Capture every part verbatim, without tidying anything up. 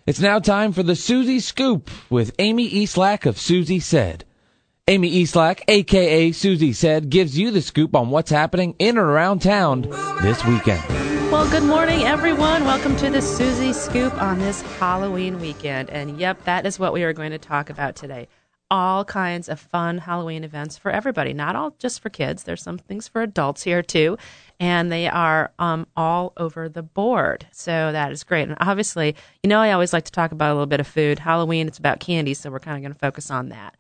It's now time for the Susie Scoop with Amy Eastlack of Susie Said. Amy Eastlack, a k a. Susie Said, gives you the scoop on what's happening in and around town this weekend. Well, good morning, everyone. Welcome to the Susie Scoop on this Halloween weekend. And yep, that is what we are going to talk about today. All kinds of fun Halloween events for everybody, not all just for kids. There's some things for adults here, too. And they are um, all over the board. So that is great. And obviously, you know, I always like to talk about a little bit of food. Halloween, it's about candy, so we're kind of going to focus on that.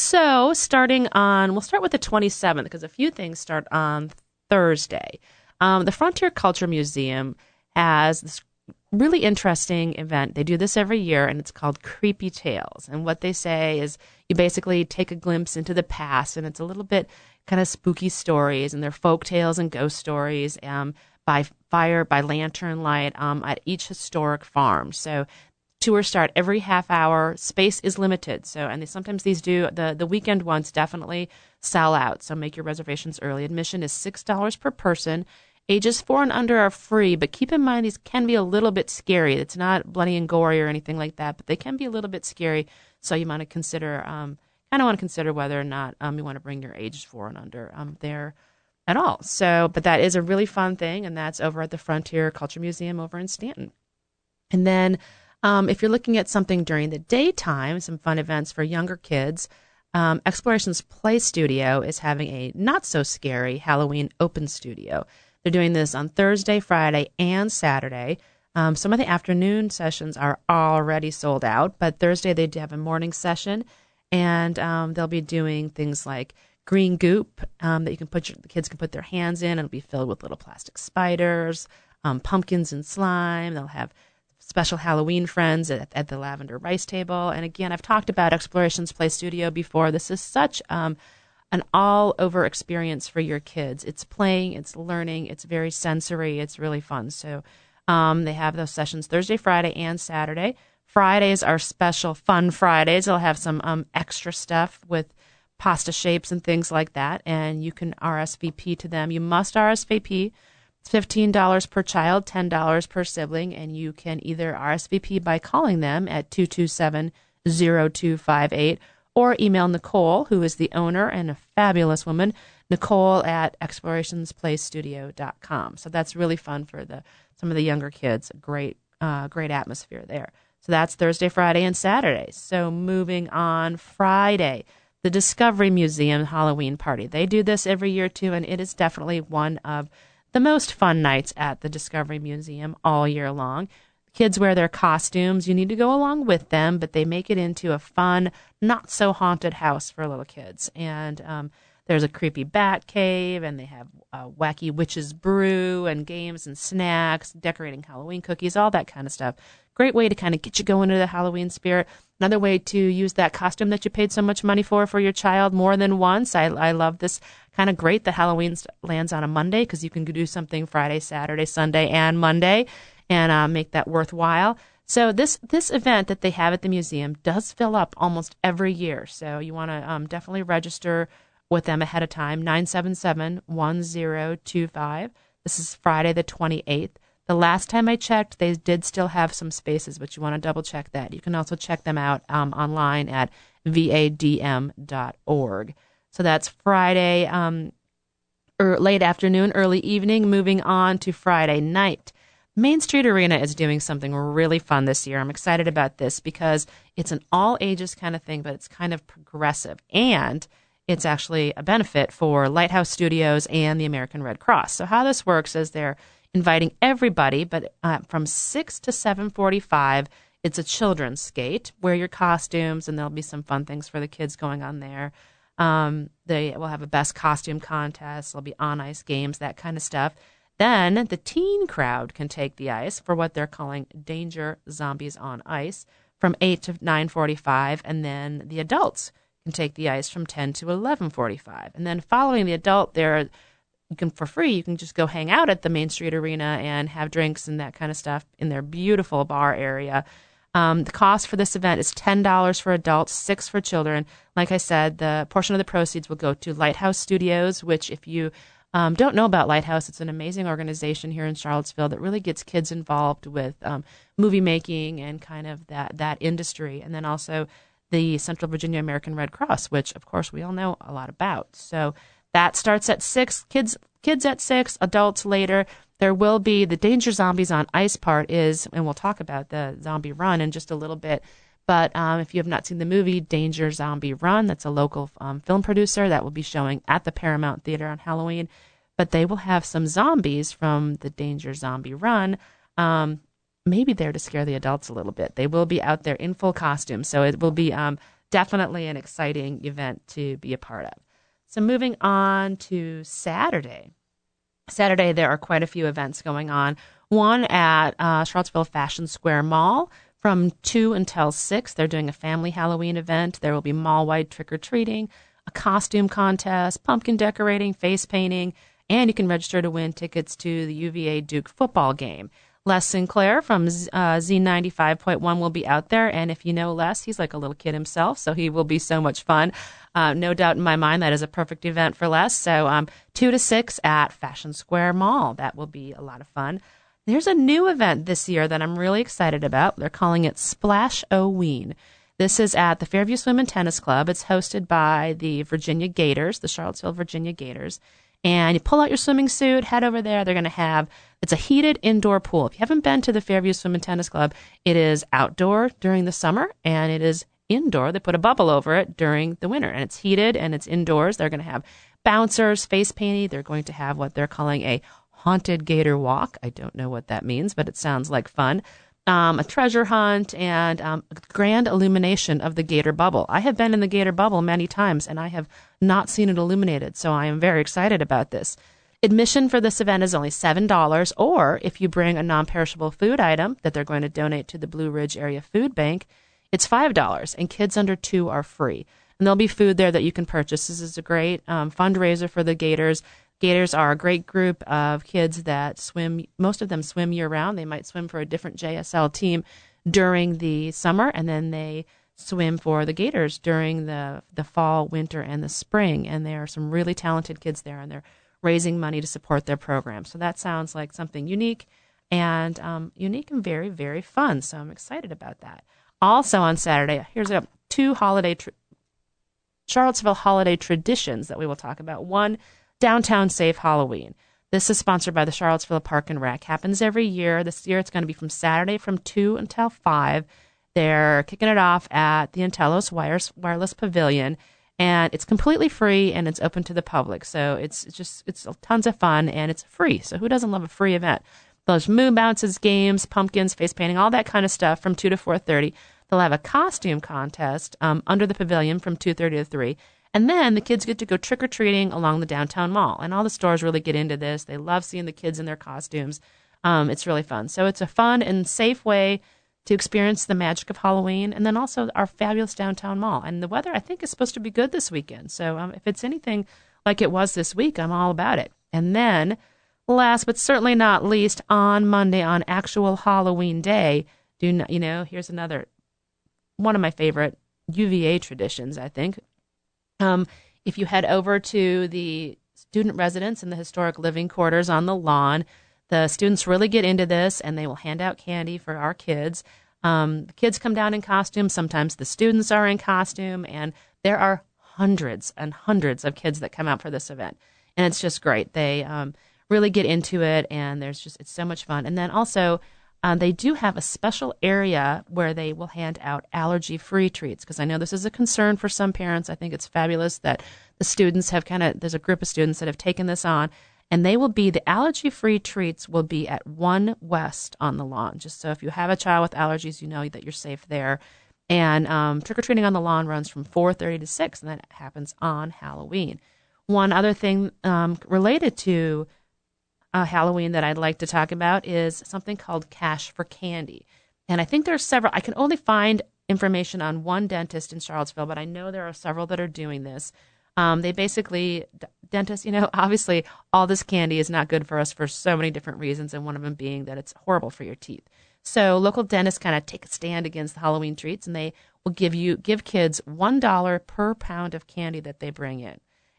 So starting on, we'll start with the twenty-seventh, because a few things start on Thursday. Um, the Frontier Culture Museum has this really interesting event. They do this every year, and it's called Creepy Tales. And what they say is you basically take a glimpse into the past, and it's a little bit kind of spooky stories, and they're folk tales and ghost stories um, by fire, by lantern light um, at each historic farm. So tours start every half hour. Space is limited. So, and they, sometimes these do, the, the weekend ones definitely sell out. So make your reservations early. Admission is six dollars per person. Ages four and under are free, but keep in mind these can be a little bit scary. It's not bloody and gory or anything like that, but they can be a little bit scary. So you want to consider, um, kind of want to consider whether or not um, you want to bring your ages four and under um, there at all. So, but that is a really fun thing, and that's over at the Frontier Culture Museum over in Stanton. And then um, if you're looking at something during the daytime, some fun events for younger kids, um, Explorations Play Studio is having a not-so-scary Halloween open studio. They're doing this on Thursday, Friday, and Saturday. Um, some of the afternoon sessions are already sold out, but Thursday they do have a morning session, and um, they'll be doing things like green goop um, that you can put your, the kids can put their hands in. It'll be filled with little plastic spiders, um, pumpkins and slime. They'll have special Halloween friends at, at the Lavender Rice Table. And again, I've talked about Explorations Play Studio before. This is such um, an all-over experience for your kids. It's playing, it's learning, it's very sensory, it's really fun. So um, they have those sessions Thursday, Friday, and Saturday. Fridays are special fun Fridays. They'll have some um, extra stuff with pasta shapes and things like that, and you can R S V P to them. You must R S V P. It's fifteen dollars per child, ten dollars per sibling, and you can either R S V P by calling them at two two seven, zero two five eight or email Nicole, who is the owner and a fabulous woman, Nicole at explorations play studio dot com. So that's really fun for the some of the younger kids. A great, uh, great atmosphere there. So that's Thursday, Friday, and Saturday. So moving on, Friday, the Discovery Museum Halloween Party. They do this every year, too, and it is definitely one of the most fun nights at the Discovery Museum all year long. Kids wear their costumes. You need to go along with them, but they make it into a fun, not-so-haunted house for little kids. And um, there's a creepy bat cave, and they have uh, wacky witches brew and games and snacks, decorating Halloween cookies, all that kind of stuff. Great way to kind of get you going into the Halloween spirit. Another way to use that costume that you paid so much money for for your child more than once. I, I love this. Kind of great that Halloween lands on a Monday because you can do something Friday, Saturday, Sunday, and Monday and uh, make that worthwhile. So this this event that they have at the museum does fill up almost every year. So you want to um, definitely register with them ahead of time, nine seven seven, one zero two five. This is Friday the twenty-eighth. The last time I checked, they did still have some spaces, but you want to double check that. You can also check them out um, online at v a d m dot org. So that's Friday, um, or late afternoon, early evening, moving on to Friday night. Main Street Arena is doing something really fun this year. I'm excited about this because it's an all-ages kind of thing, but it's kind of progressive. And it's actually a benefit for Lighthouse Studios and the American Red Cross. So how this works is they're inviting everybody, but uh, from six to seven forty-five, it's a children's skate. Wear your costumes, and there'll be some fun things for the kids going on there. Um, they will have a best costume contest. There'll be on-ice games, that kind of stuff. Then the teen crowd can take the ice for what they're calling Danger Zombies on Ice from eight to nine forty-five, and then the adults can take the ice from ten to eleven forty-five. And then following the adult, there you can for free, you can just go hang out at the Main Street Arena and have drinks and that kind of stuff in their beautiful bar area. Um, the cost for this event is ten dollars for adults, six dollars for children. Like I said, the portion of the proceeds will go to Lighthouse Studios, which if you um, don't know about Lighthouse, it's an amazing organization here in Charlottesville that really gets kids involved with um, movie making and kind of that, that industry. And then also the Central Virginia American Red Cross, which, of course, we all know a lot about. So that starts at six, kids kids at six, adults later. There will be the Danger Zombies on Ice part is, and we'll talk about the zombie run in just a little bit. But um, if you have not seen the movie Danger Zombie Run, that's a local um, film producer that will be showing at the Paramount Theater on Halloween. But they will have some zombies from the Danger Zombie Run, um, maybe there to scare the adults a little bit. They will be out there in full costume, so it will be um, definitely an exciting event to be a part of. So moving on to Saturday. Saturday, there are quite a few events going on. One at uh, Charlottesville Fashion Square Mall from two until six. They're doing a family Halloween event. There will be mall-wide trick-or-treating, a costume contest, pumpkin decorating, face painting, and you can register to win tickets to the U V A Duke football game. Les Sinclair from uh, Z ninety-five point one will be out there, and if you know Les, he's like a little kid himself, so he will be so much fun. Uh, no doubt in my mind that is a perfect event for Les. So um, two to six at Fashion Square Mall. That will be a lot of fun. There's a new event this year that I'm really excited about. They're calling it Splash-O-Ween. This is at the Fairview Swim and Tennis Club. It's hosted by the Virginia Gators, the Charlottesville Virginia Gators. And you pull out your swimming suit, head over there. They're going to have, it's a heated indoor pool. If you haven't been to the Fairview Swim and Tennis Club, it is outdoor during the summer, and it is indoor. They put a bubble over it during the winter, and it's heated, and it's indoors. They're going to have bouncers, face painting. They're going to have what they're calling a haunted gator walk. I don't know what that means, but it sounds like fun. Um, a treasure hunt, and um, a grand illumination of the gator bubble. I have been in the gator bubble many times, and I have not seen it illuminated, so I am very excited about this. Admission for this event is only seven dollars, or if you bring a non-perishable food item that they're going to donate to the Blue Ridge Area Food Bank, it's five dollars, and kids under two are free. And there'll be food there that you can purchase. This is a great um, fundraiser for the Gators. Gators are a great group of kids that swim. Most of them swim year-round. They might swim for a different J S L team during the summer, and then they swim for the Gators during the, the fall, winter, and the spring. And there are some really talented kids there, and they're raising money to support their program. So that sounds like something unique and um, unique and very, very fun. So I'm excited about that. Also on Saturday, here's a two holiday tra- Charlottesville holiday traditions that we will talk about. One, Downtown Safe Halloween. This is sponsored by the Charlottesville Park and Rec. Happens every year. This year it's going to be from Saturday from two until five. They're kicking it off at the Antelos Wires, Wireless Pavilion, and it's completely free and it's open to the public. So it's, it's just it's tons of fun and it's free. So who doesn't love a free event? Those moon bounces, games, pumpkins, face painting, all that kind of stuff from two to four thirty. They'll have a costume contest um, under the pavilion from two thirty to three. And then the kids get to go trick-or-treating along the downtown mall. And all the stores really get into this. They love seeing the kids in their costumes. Um, it's really fun. So it's a fun and safe way to experience the magic of Halloween, and then also our fabulous downtown mall. And the weather, I think, is supposed to be good this weekend. So um, if it's anything like it was this week, I'm all about it. And then, last but certainly not least, on Monday, on actual Halloween day, do not, you know, here's another one of my favorite U V A traditions, I think. Um, if you head over to the student residence in the historic living quarters on the lawn, the students really get into this, and they will hand out candy for our kids. Um, the kids come down in costume. Sometimes the students are in costume, and there are hundreds and hundreds of kids that come out for this event. And it's just great. They um, really get into it, and there's just it's so much fun. And then also, Uh, they do have a special area where they will hand out allergy-free treats, because I know this is a concern for some parents. I think it's fabulous that the students have kind of, there's a group of students that have taken this on, and they will be, the allergy-free treats will be at one West on the lawn, just so if you have a child with allergies, you know that you're safe there. And um, trick-or-treating on the lawn runs from four thirty to six, and that happens on Halloween. One other thing um, related to Uh, Halloween that I'd like to talk about is something called Cash for Candy. And I think there are several. I can only find information on one dentist in Charlottesville, but I know there are several that are doing this. Um, they basically, d- dentists, you know, obviously all this candy is not good for us for so many different reasons, and one of them being that it's horrible for your teeth. So local dentists kind of take a stand against the Halloween treats, and they will give you give kids one dollar per pound of candy that they bring in.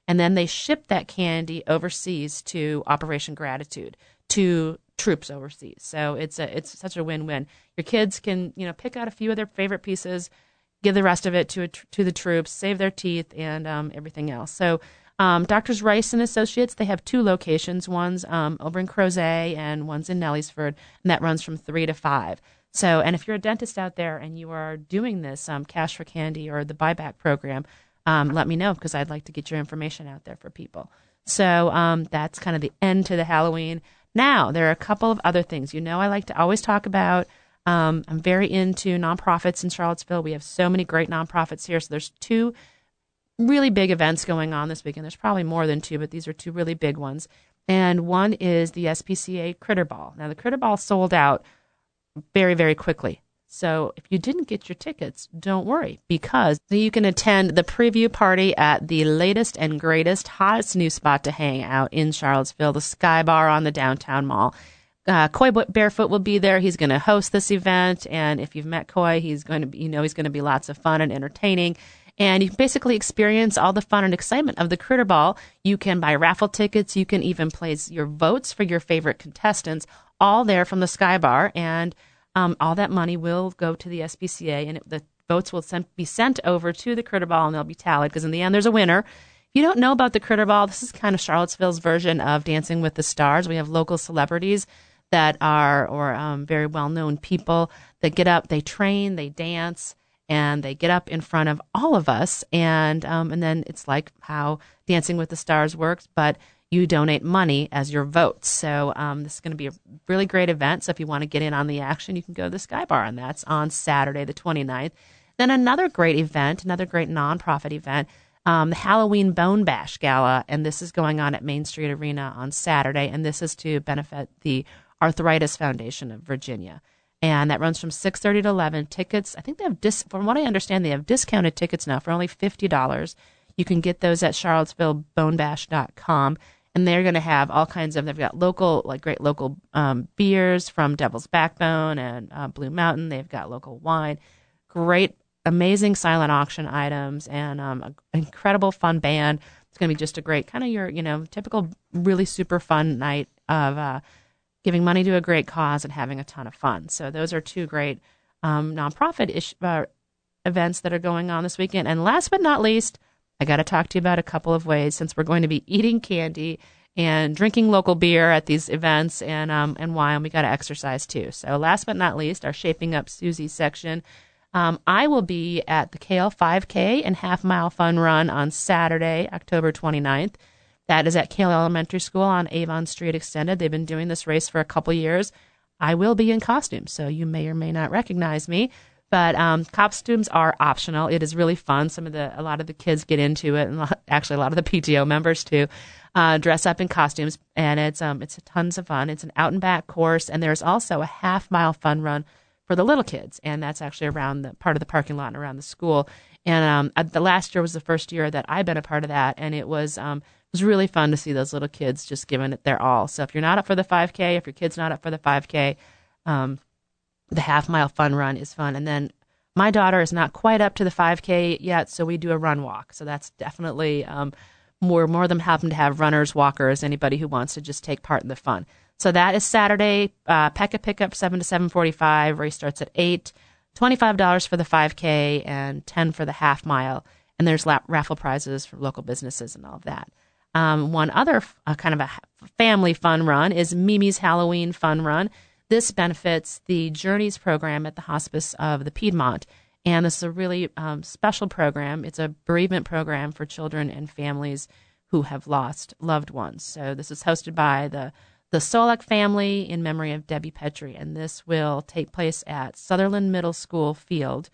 and then they ship that candy overseas to Operation Gratitude, to troops overseas. So it's a it's such a win-win. Your kids can, you know, pick out a few of their favorite pieces, give the rest of it to a, to the troops, save their teeth, and um, everything else. So um, Doctors Rice and Associates, they have two locations. One's um, over in Crozet and one's in Nellysford, and that runs from three to five. So, and if you're a dentist out there and you are doing this um, Cash for Candy or the buyback program, um, let me know, because I'd like to get your information out there for people. So um, that's kind of the end to the Halloween. Now, there are a couple of other things. You know, I like to always talk about, um, I'm very into nonprofits in Charlottesville. We have so many great nonprofits here. So there's two really big events going on this weekend. There's probably more than two, but these are two really big ones. And one is the S P C A Critter Ball. Now, the Critter Ball sold out very, very quickly. So if you didn't get your tickets, don't worry, because you can attend the preview party at the latest and greatest, hottest new spot to hang out in Charlottesville, the Sky Bar on the downtown mall. Uh, Coy Barefoot will be there. He's going to host this event, and if you've met Coy, he's going to be, you know, he's going to be lots of fun and entertaining. And you can basically experience all the fun and excitement of the Critter Ball. You can buy raffle tickets. You can even place your votes for your favorite contestants, all there from the Sky Bar, and Um, all that money will go to the S P C A, and it, the votes will sent, be sent over to the Critter Ball, and they'll be tallied, because in the end, there's a winner. If you don't know about the Critter Ball, this is kind of Charlottesville's version of Dancing with the Stars. We have local celebrities that are, or um, very well-known people that get up, they train, they dance, and they get up in front of all of us, and um, and then it's like how Dancing with the Stars works, but you donate money as your votes. So um, this is going to be a really great event. So if you want to get in on the action, you can go to the Sky Bar, and that's on Saturday the twenty-ninth. Then another great event, another great nonprofit event, um, the Halloween Bone Bash Gala, and this is going on at Main Street Arena on Saturday, and this is to benefit the Arthritis Foundation of Virginia. And that runs from six thirty to eleven. Tickets, I think they have, dis- from what I understand, they have discounted tickets now for only fifty dollars. You can get those at charlottesville bone bash dot com. And they're going to have all kinds of, they've got local, like great local um, beers from Devil's Backbone and uh, Blue Mountain. They've got local wine, great, amazing silent auction items, and um, an incredible fun band. It's going to be just a great, kind of your, you know, typical, really super fun night of uh, giving money to a great cause and having a ton of fun. So those are two great um, nonprofit ish, uh, events that are going on this weekend. And last but not least, I got to talk to you about a couple of ways, since we're going to be eating candy and drinking local beer at these events and um, and wine. We got to exercise too. So last but not least, our Shaping Up Susie section. Um, I will be at the K L five K and Half Mile Fun Run on Saturday, October twenty-ninth. That is at K L Elementary School on Avon Street Extended. They've been doing this race for a couple years. I will be in costume, so you may or may not recognize me. But um, costumes are optional. It is really fun. Some of the, a lot of the kids get into it, and actually a lot of the P T O members too, uh, dress up in costumes, and it's um, it's tons of fun. It's an out and back course, and there's also a half mile fun run for the little kids, and that's actually around the part of the parking lot and around the school. And um, the last year was the first year that I've been a part of that, and it was um, it was really fun to see those little kids just giving it their all. So if you're not up for the five K, if your kid's not up for the five K, um, the half mile fun run is fun. And then my daughter is not quite up to the five K yet, so we do a run walk. So that's definitely um, more more than happen to have runners, walkers, anybody who wants to just take part in the fun. So that is Saturday, uh, P E C A pickup seven to seven forty-five. Race starts at eight. twenty-five dollars for the five K and ten dollars for the half mile. And there's la- raffle prizes for local businesses and all of that. Um, one other uh, kind of a family fun run is Mimi's Halloween Fun Run. This benefits the Journeys program at the Hospice of the Piedmont. And this is a really um, special program. It's a bereavement program for children and families who have lost loved ones. So this is hosted by the, the Solak family in memory of Debbie Petrie. And this will take place at Sutherland Middle School Field.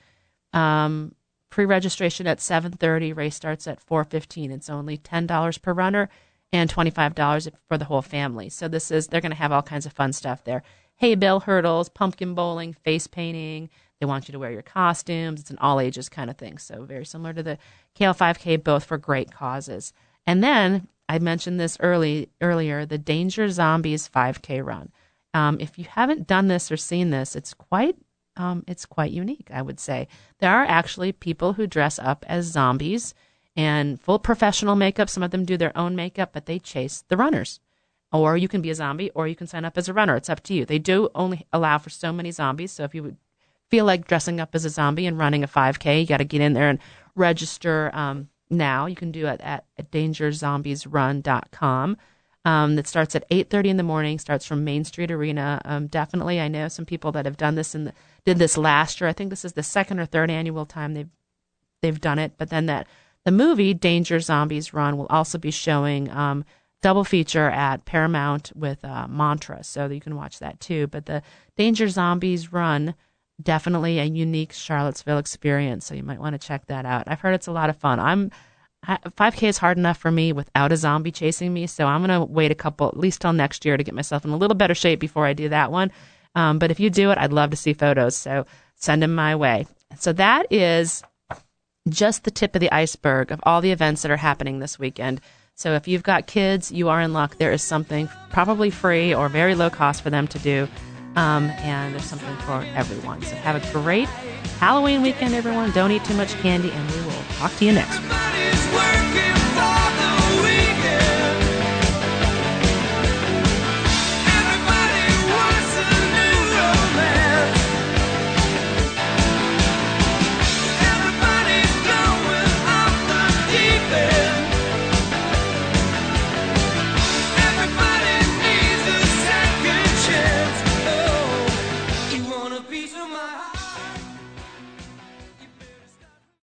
Um, pre-registration at seven thirty. Race starts at four fifteen. It's only ten dollars per runner and twenty-five dollars for the whole family. So this is, they're going to have all kinds of fun stuff there. Hay bale hurdles, pumpkin bowling, face painting. They want you to wear your costumes. It's an all ages kind of thing. So very similar to the K L five K, both for great causes. And then I mentioned this early earlier, the Danger Zombies five K run. Um, if you haven't done this or seen this, it's quite um, it's quite unique, I would say. There are actually people who dress up as zombies, and full professional makeup. Some of them do their own makeup, but they chase the runners. Or you can be a zombie, or you can sign up as a runner. It's up to you. They do only allow for so many zombies, so if you would feel like dressing up as a zombie and running a five K, you got to get in there and register um, now. You can do it at, at danger zombies run dot com. Um, that starts at eight thirty in the morning, starts from Main Street Arena. Um, definitely, I know some people that have done this and did this last year. I think this is the second or third annual time they've they've done it. But then that the movie Danger Zombies Run will also be showing um, double feature at Paramount with uh, Mantra, so that you can watch that too. But the Danger Zombies Run, definitely a unique Charlottesville experience, so you might want to check that out. I've heard it's a lot of fun. I'm five K is hard enough for me without a zombie chasing me, so I'm going to wait a couple, at least till next year, to get myself in a little better shape before I do that one. Um, but if you do it, I'd love to see photos, so send them my way. So that is just the tip of the iceberg of all the events that are happening this weekend. So if you've got kids, you are in luck. There is something probably free or very low cost for them to do, um, and there's something for everyone. So have a great Halloween weekend, everyone. Don't eat too much candy, and we will talk to you next week.